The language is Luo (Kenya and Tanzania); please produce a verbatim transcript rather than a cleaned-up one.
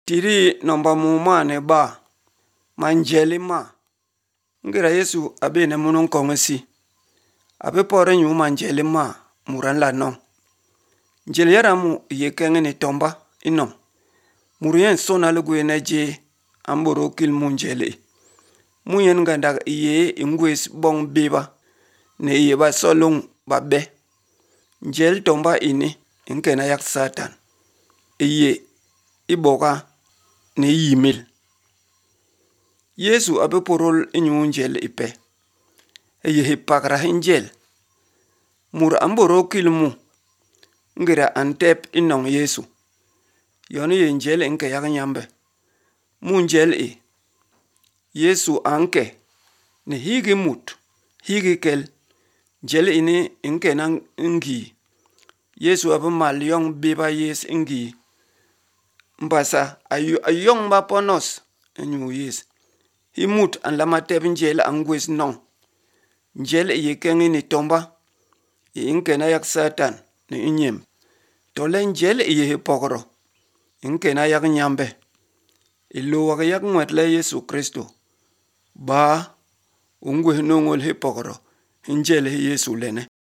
Tiri nomba muma ne ba manjeli ma ngira Yesu abe ne munun kongsi abe pore nyu manjeli ma muran la non njel yara mu ye kenge ni tomba inom murien sona le gwe na je amboro kil munjeli muyen ganda ye ingwes bong beba ne ye ba solong ba be njel tomba ini inkena yak satan iye iboka ne yimil Yesu abe porol inyu njel ipe eye hipakra hinjel mur amboro kilmu ngira antep inong Yesu yoni ye njel inke yak nyambe mu njel e Yesu anke ne higi mut higi kel njel ini inke nang ngi Yesu abe mal yong beba yes ngi mbasa ayong ba ponos enyu yes himut an lama teb njel angwes nong njel ye kenge ni tomba ye inke na yak satan ne inyem tole njel ye hipokro inke na yak nyambe ilo wak yak mwet le Yesu Kristo ba ungwe nongol hipokro njel Yesu lene